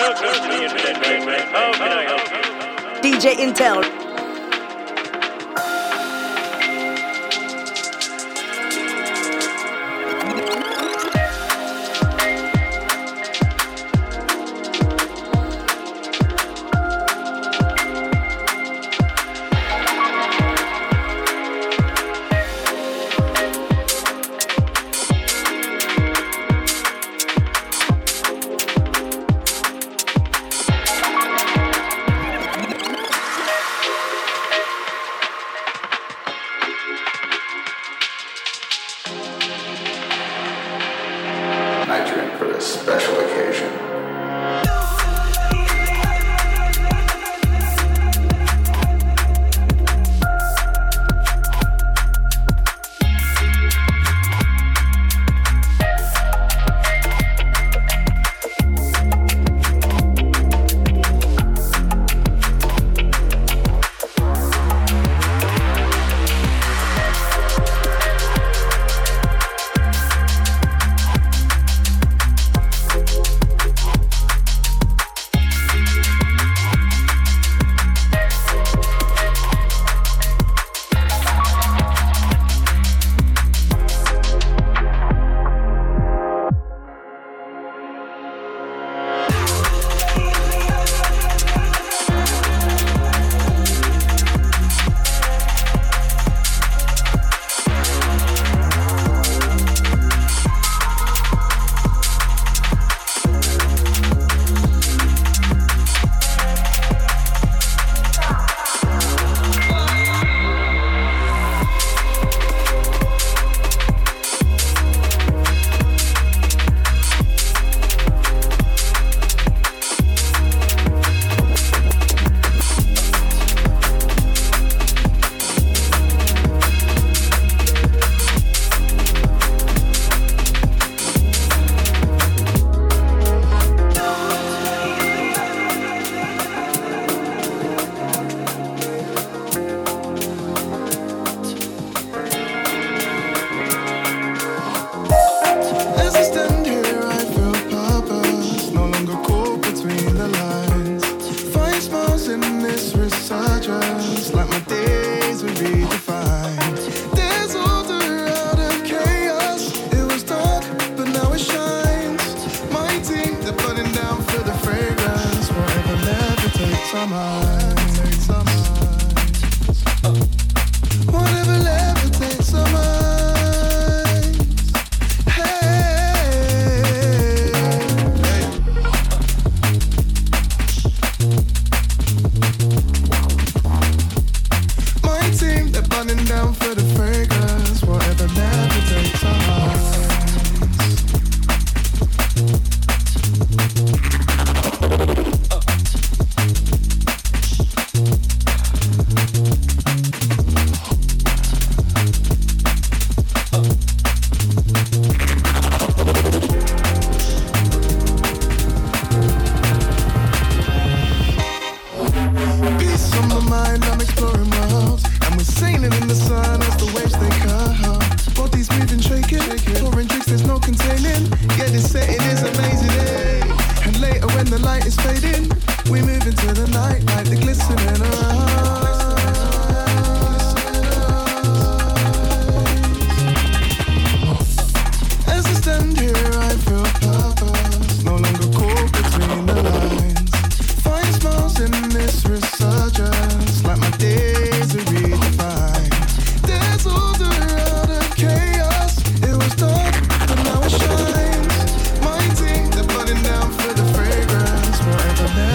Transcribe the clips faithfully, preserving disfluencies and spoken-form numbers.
Welcome to the Internet Gateway. How can I help you? D J Intel. Forever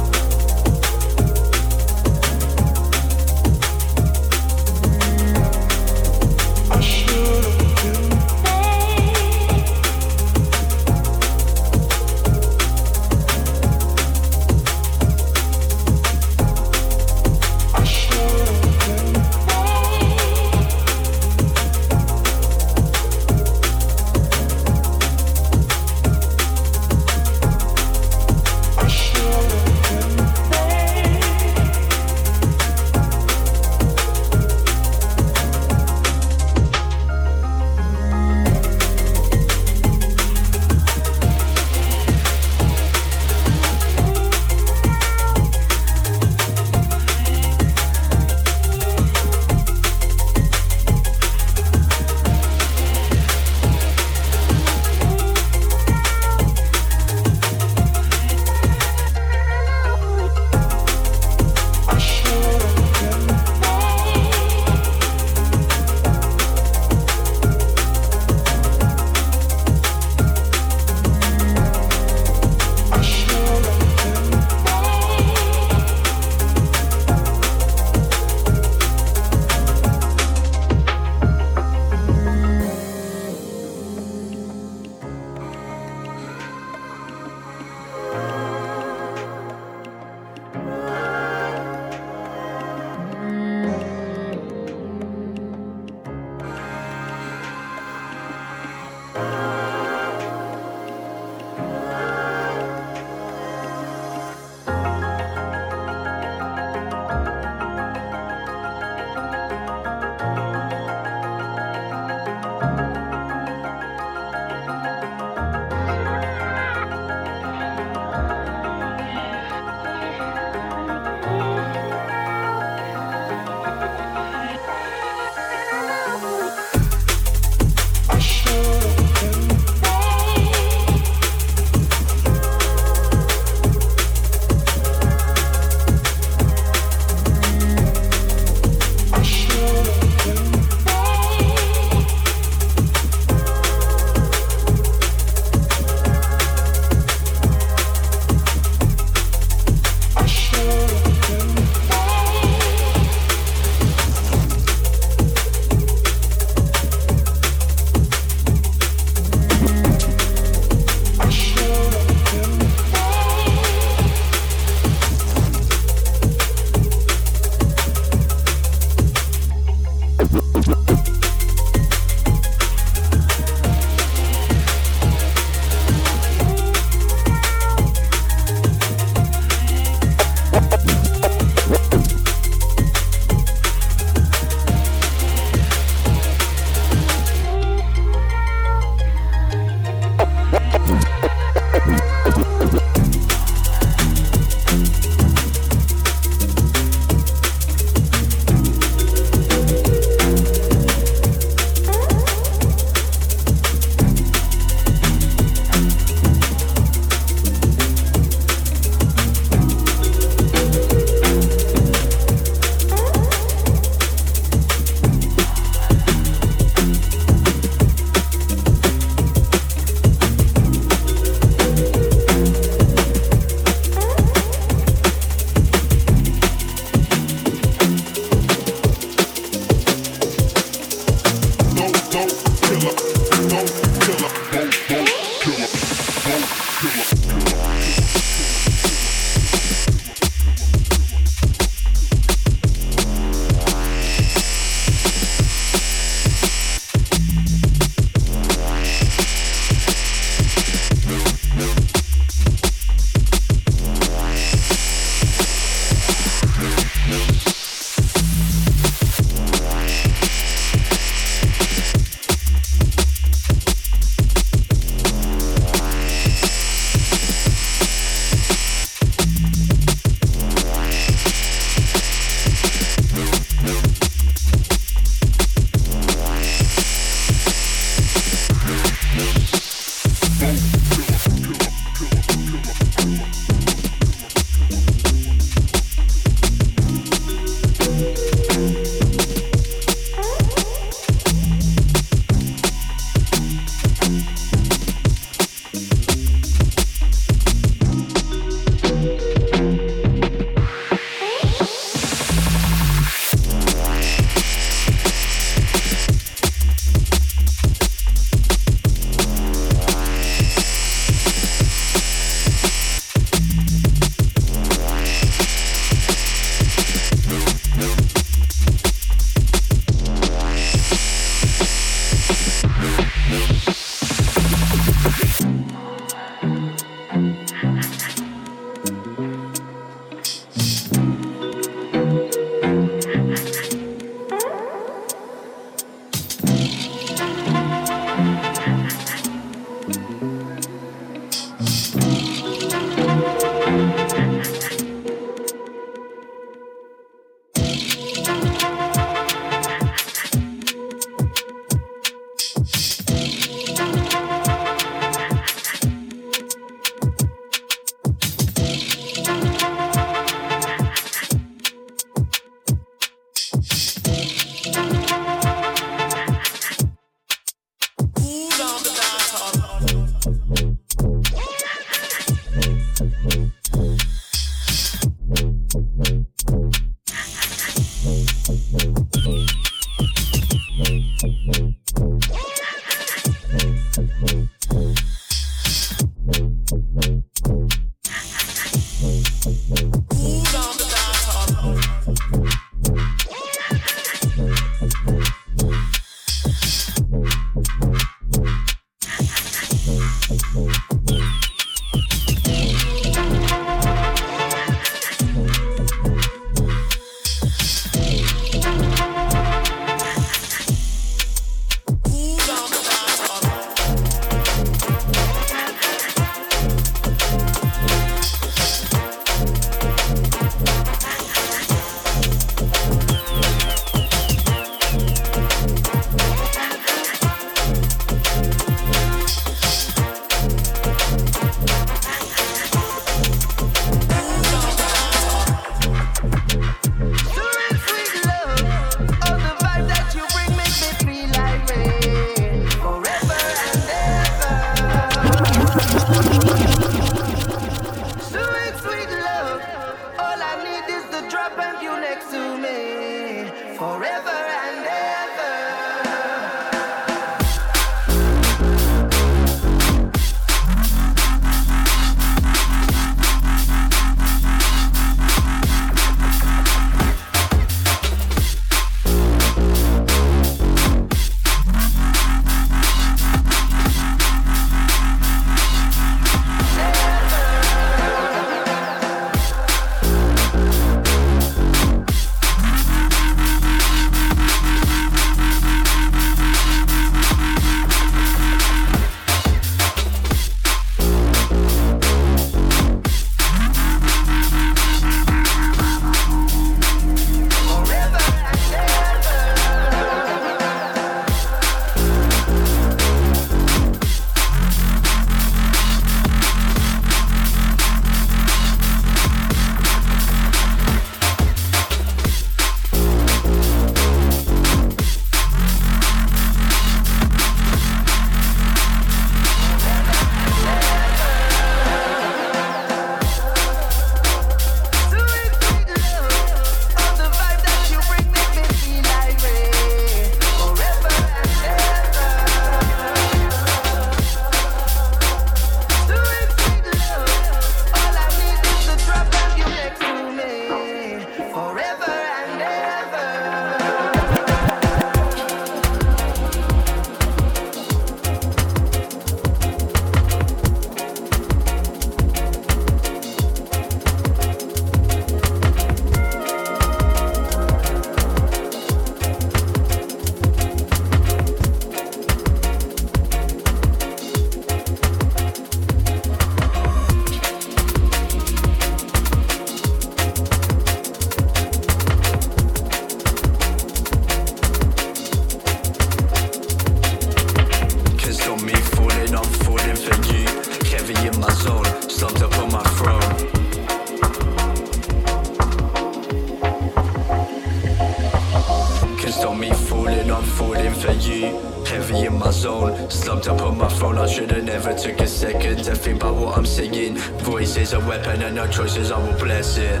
falling for you. Heavy in my zone, slumped up on my phone. I should've never took a second to think about what I'm saying. Voice is a weapon and no choices, I will bless it.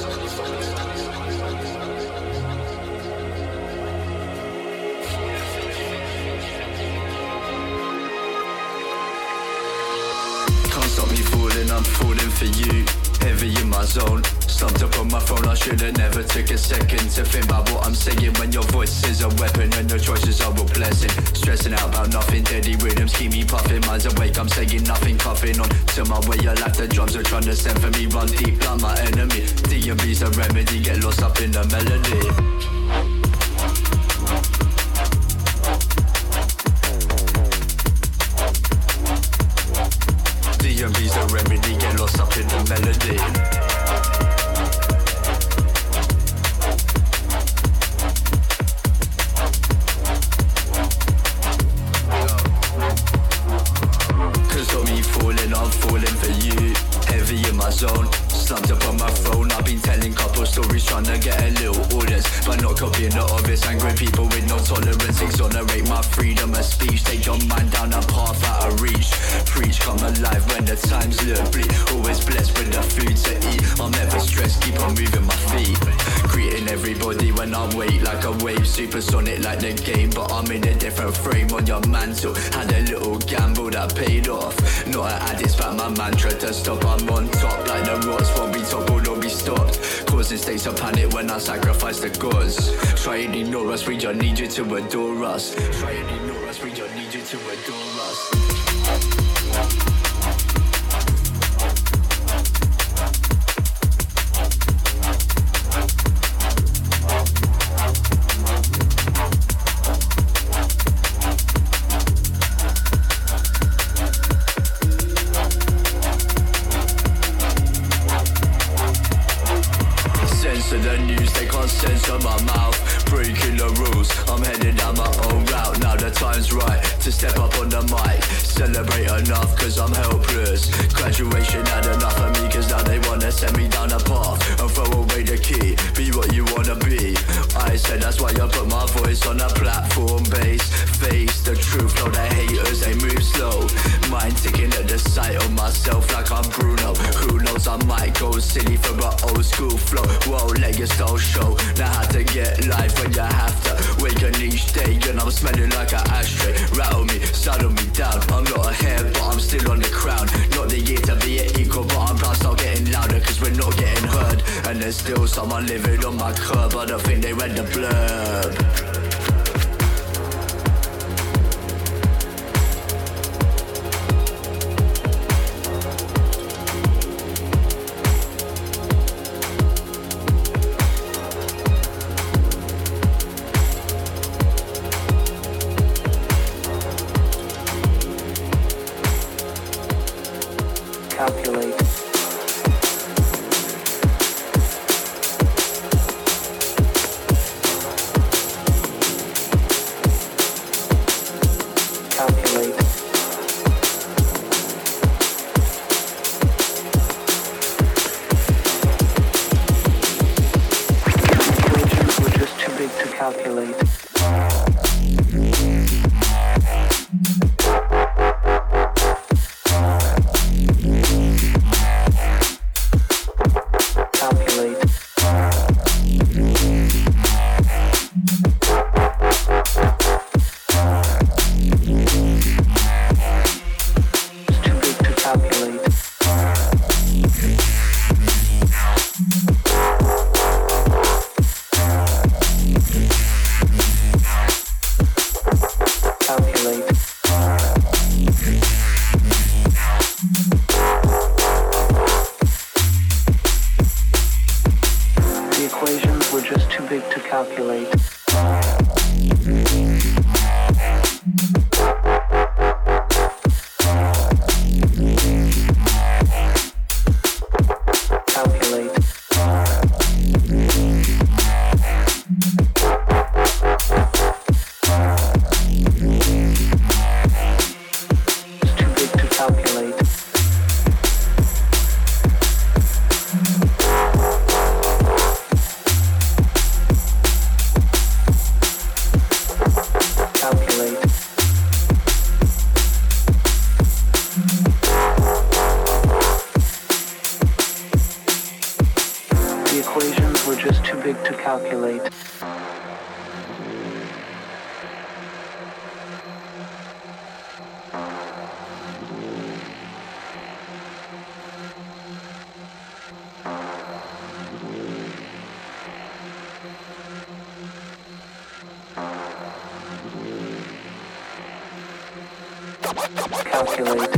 Can't stop me falling, I'm falling for you. Heavy in my zone, slumped up on my phone. I should've never took a second to think about what I'm saying. When your voice is a weapon and no choices, I will bless it. Stressing out about nothing, deadly rhythms keep me puffing. Minds awake, I'm saying nothing, coughing on to my way of life. The drums are trying to send for me, run deep like my enemy. D and B's a remedy, get lost up in the melody. D and B's a remedy, get lost up in the melody. Cause got me falling, I'm falling for you. Heavy in my zone, slumped up on my phone. I've been telling couple stories, trying to get a little audience, but not copying the obvious. Angry people with no tolerance, exonerate my freedom of speech. Take your mind down a path out of reach. Preach, come alive when the times look bleak. Always blessed with the food to eat. I'm never stressed, keep on moving my feet. Greeting everybody when I wait like a wave. Supersonic like the game, but I'm in a different frame on your mantle. Had a little gamble that paid off. Not an addict, but my mantra to stop. I'm on top like the rocks, won't be toppled or be stopped. Causing states of panic when I sacrifice the gods. Try and ignore us, we just need you to adore us. Try and ignore us, we just need you to adore us. Censor the news, they can't censor my mouth. Breaking the rules, I'm heading down my own route. Now the time's right to step up on the mic. Celebrate enough cause I'm helpless. Graduation had enough of me cause now they wanna send me down a path and throw away the key. Be what you wanna be. I said that's why I put my voice on a platform base. Face the truth, know the haters, they move slow. Mind ticking at the sight of myself like I'm Bruno. Who knows, I might go silly for an old school flow. Whoa, let your style show. Now how to get life when you have to waken each day. And I'm smelling like an ashtray. Rattle me, saddle me down. I'm not a hair, but I'm still on the crown. Not the year to be an equal, but I'm proud start getting louder cause we're not getting heard. And there's still someone living on my curb. I don't think they read the blurb. Calculate. Calculate. Equations were just too big to calculate. Calculate. calculate. Calculate.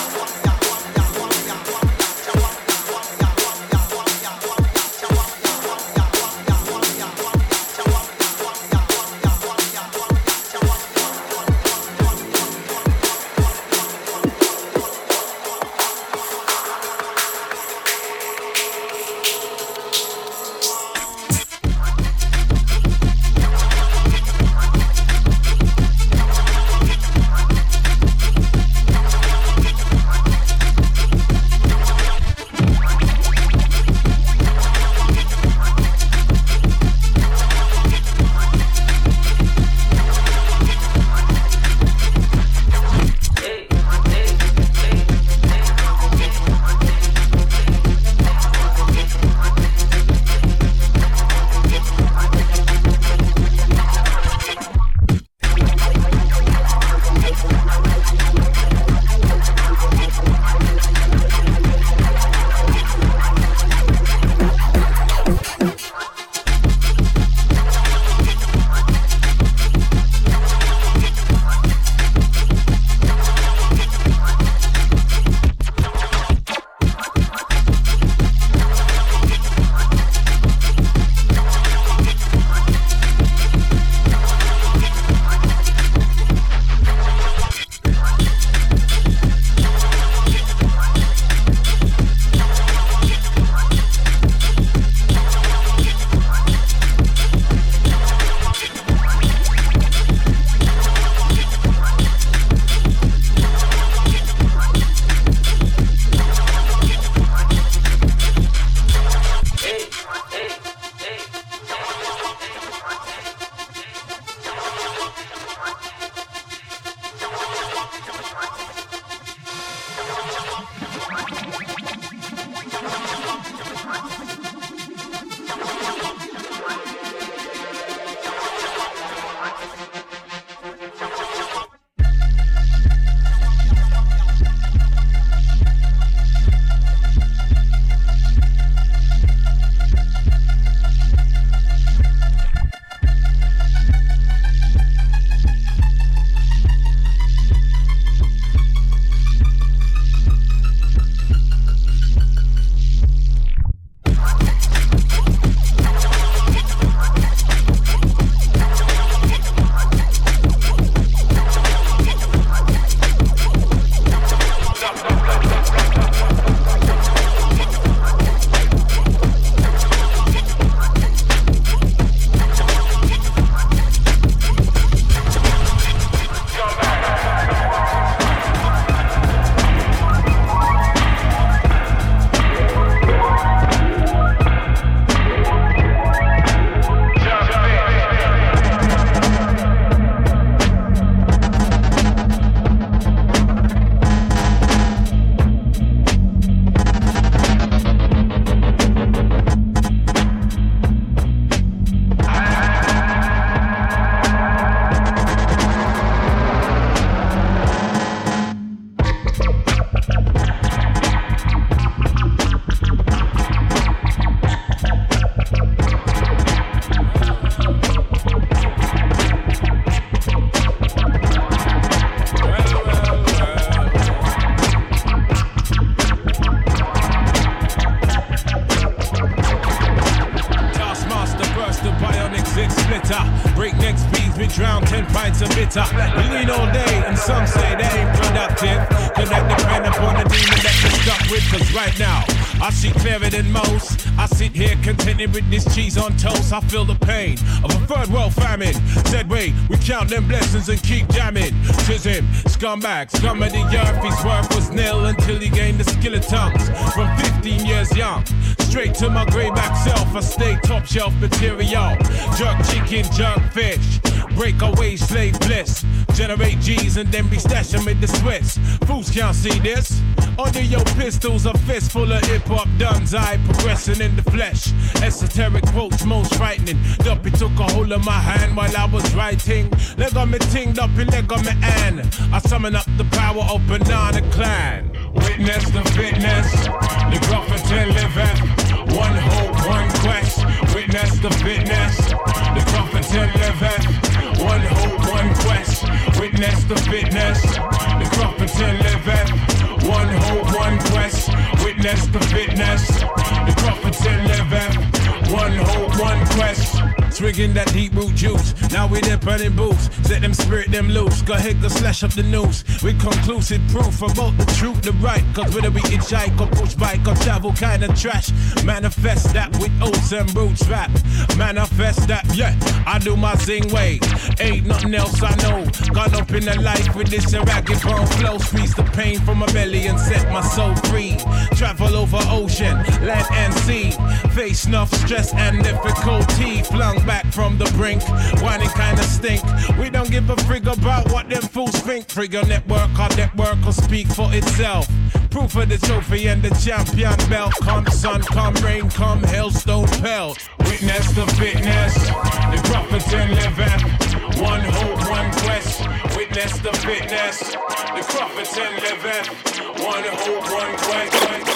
pints of bitter. We lean all day and some say they ain't productive. Cause that depend upon the demon that you're stuck with. Cause right now, I see clearer than most. I sit here contented with this cheese on toast. I feel the pain of a third world famine. Said wait, we count them blessings and keep jamming. Tis him, scumbag, scum of the earth. His worth was nil until he gained the skill of tongues. From fifteen years young, straight to my greyback self, I stay top shelf material. Jerk chicken, jerk fish. Breakaway slave bliss. Generate G's and then be stashing with the Swiss. Fools can't see this. Under your pistols, a fist full of hip-hop duns. I progressing in the flesh. Esoteric quotes, most frightening. Duppy took a hold of my hand while I was writing. Leg on me ting, Duppy, leg on me an. I summon up the power of Banana Clan. Witness the fitness, the Grafferton liveth. One hope, one quest. Witness the fitness, the Grafferton liveth. One hope, one quest. Witness the fitness, the Grafferton liveth. One hope, one quest. Witness the fitness, the Grafferton liveth. One hope, one quest. Swigging that deep root juice. Now we there burning boots. Set them spirit them loose. Go ahead, go slash up the news. With conclusive proof about the truth, the right. Cause whether we hitchhike or push bike or travel kind of trash. Manifest that with oats and roots rap. Manifest that, yeah, I do my zing way. Ain't nothing else I know. Gone up in the life with this ragged bone flow. Squeeze the pain from my belly and set my soul free. Travel over ocean, land and sea. Face enough stress and difficulty. Flung back from the brink, whining kinda stink. We don't give a frig about what them fools think. Frig your network, our network will speak for itself. Proof of the trophy and the champion belt. Come sun, come rain, come hailstone pelt. Witness the fitness, the Grafferton liveth. One hope, one quest. Witness the fitness, the Grafferton liveth. One hope, one quest.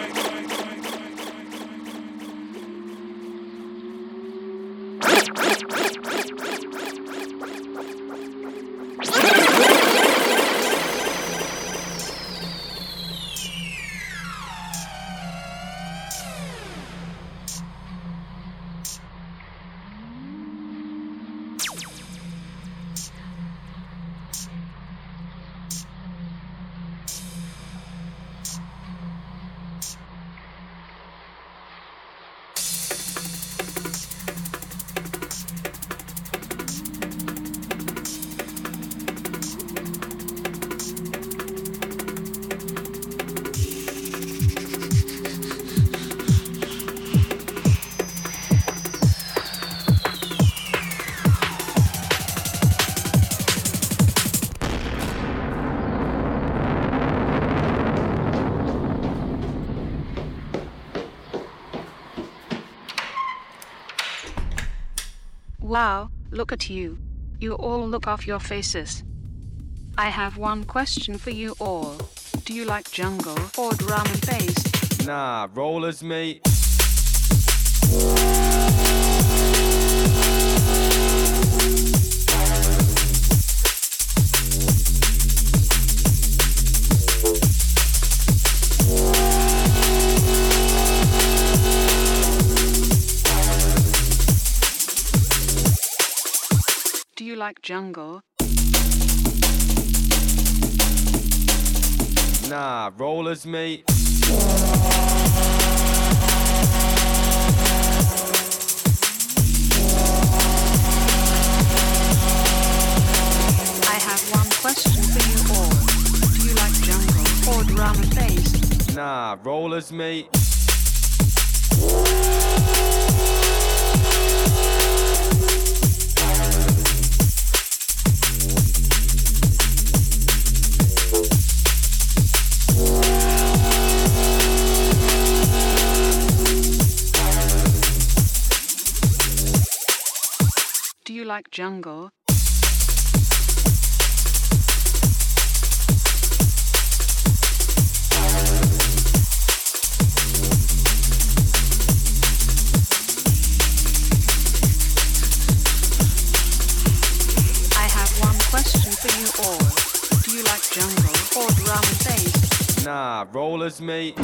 Wow, look at you. You all look off your faces. I have one question for you all. Do you like jungle or drum and bass? Nah, rollers, mate. Do you like jungle? Nah, rollers, mate. I have one question for you all. Do you like jungle or drum and bass? Nah, rollers, mate. Do you like jungle? I have one question for you all. Do you like jungle or drum and bass? Nah, rollers, mate.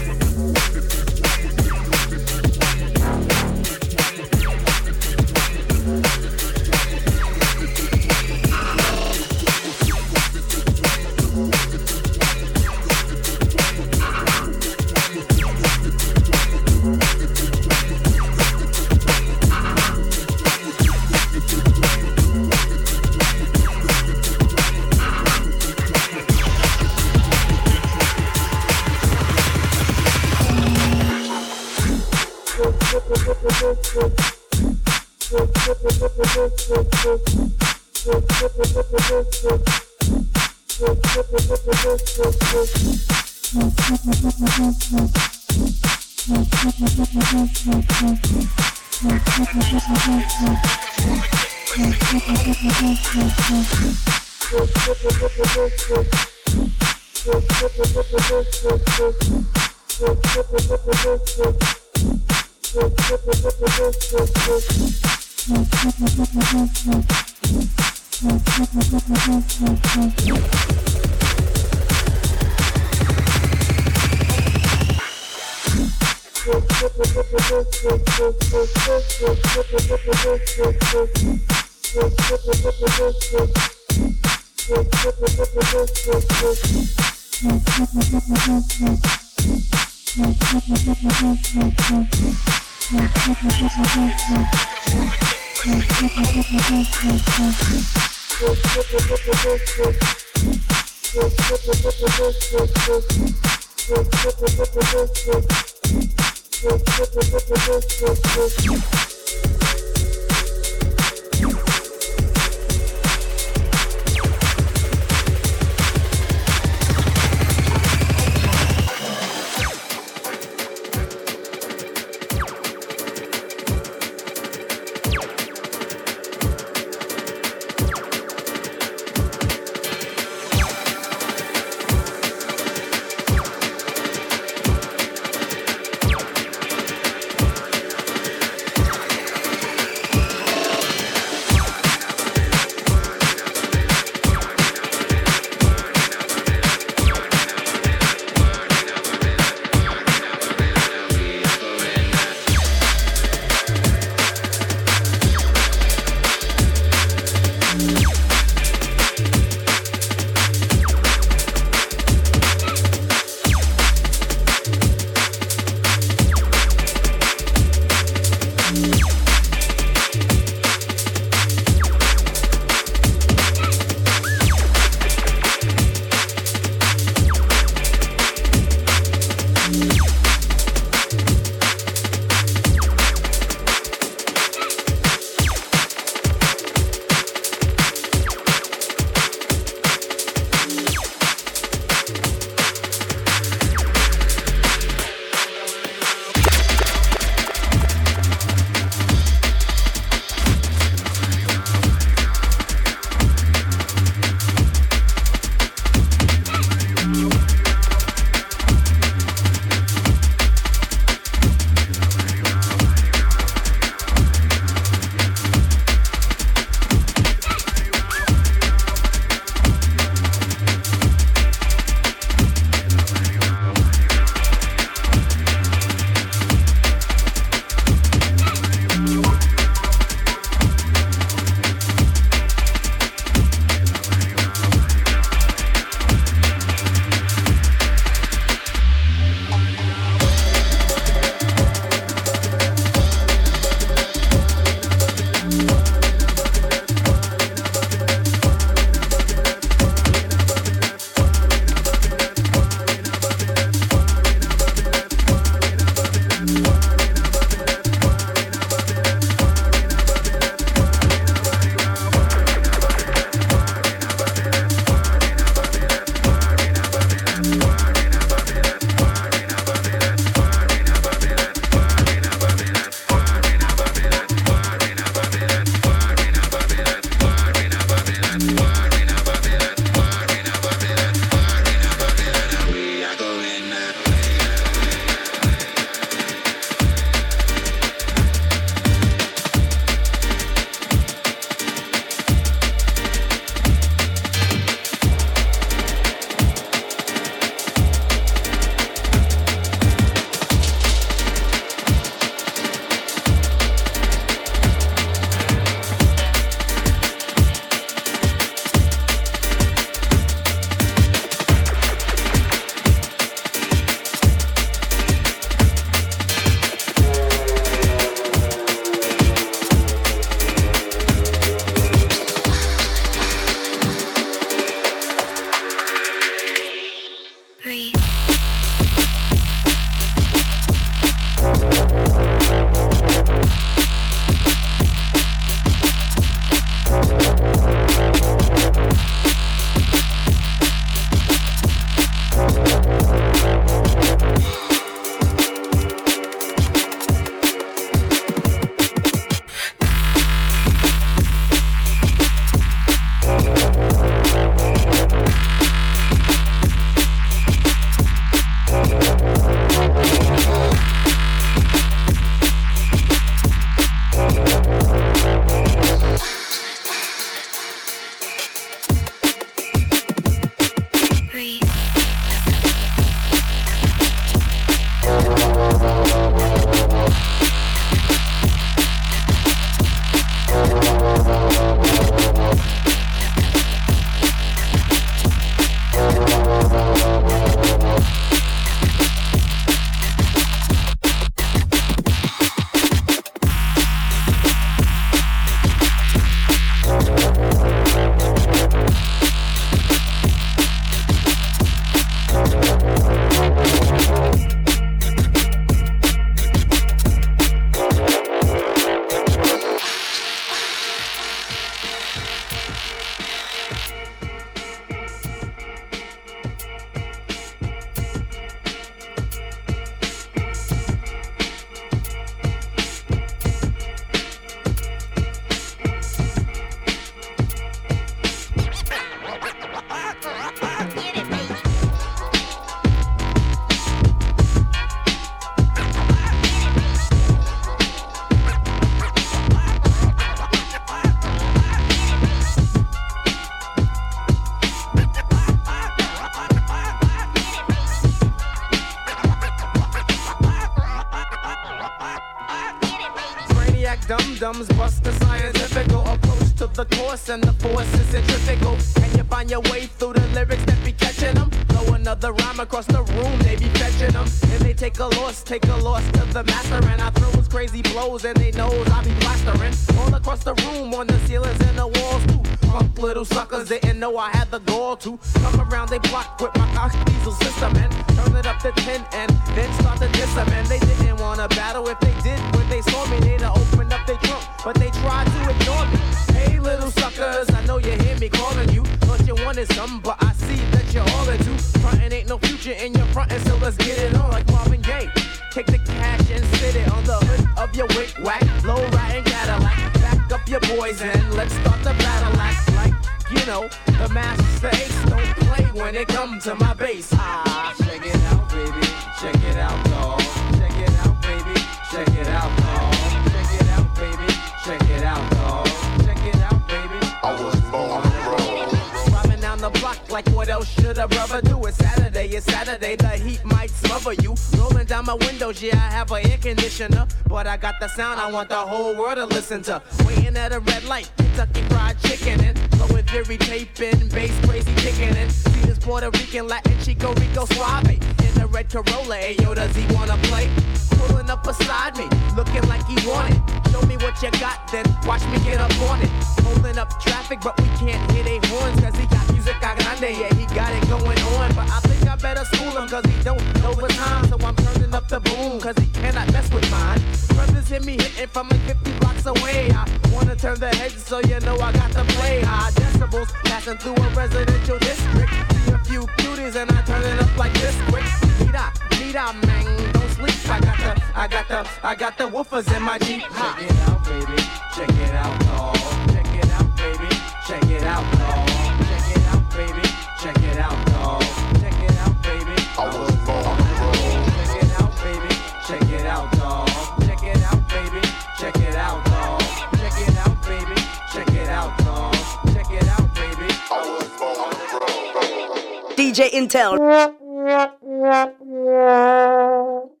dum-dums bust the scientific approach to the course, and the force is centrifugal. Can you find your way through the lyrics that be catching them? Throw another rhyme across the room, they be fetching them. And they take a loss, take a loss to the master, and I throw his crazy blows, and they knows I be plastering all across the room, on the ceilings and the walls too. Punk little suckers didn't know I had the gall to come around they block with my Cox diesel system and turn it up to ten and then start to diss them. And they didn't wanna battle. If they did, when they saw me, they'd have opened up their trunk, but they tried to ignore me. Hey little suckers, I know you hear me calling you. Thought you wanted something, but I see that you're all into frontin'. Ain't no future in your frontin', so let's get it on like Marvin Gaye. Take the cash and sit it on the hood of your wick whack, low riding Cadillac. Back up your boys and let's start the battle. Act like, you know, the master ace don't play when it comes to my bass. Ah, check it out, baby. Check it out, dawg. Check it out, baby. Check it out, dawg. Check it out, baby. Check it out, dawg. Check it out, baby. I was born to roll. Driving down the block like what else should a brother do? It's Saturday, it's Saturday, the heat might smother you. Rolling down my windows, yeah, I have an air conditioner, but I got the sound I want the whole world to listen to. Waiting at a red light, Kentucky Fried Chicken and flowing theory taping, bass crazy kicking and see this Puerto Rican Latin Chico Rico Suave in the red Corolla. Hey yo, does he wanna play? Pulling up beside me, looking like he wanted. Show me what you got, then watch me get up on it. Holding up traffic, but we can't hit a horns, cause he got music a grande, yeah, he got it going on. But I think I better school him, cause he don't know the time. So I'm turning up the boom, cause he cannot mess with mine. Brothers hear me hitting from like fifty blocks away. I wanna turn the heads, so you know I got to play high decibels, passing through a residential district. See a few cuties and I turn it up like this quick. Need I, need I, man, don't sleep. I got the, I got the, I got the woofers in my Jeep. Ha. Check it out, baby. Check it out, dawg. Check it out, baby. Check it out, dawg. Check it out, baby. Check it out, dawg. Check it out, baby. I was born to roll. Check it out, baby. Check it out, dawg. Check it out, baby. Check it out, dawg. Check it out, baby. Check it out, dawg. Check it out, baby. I was born to roll. D J Intel.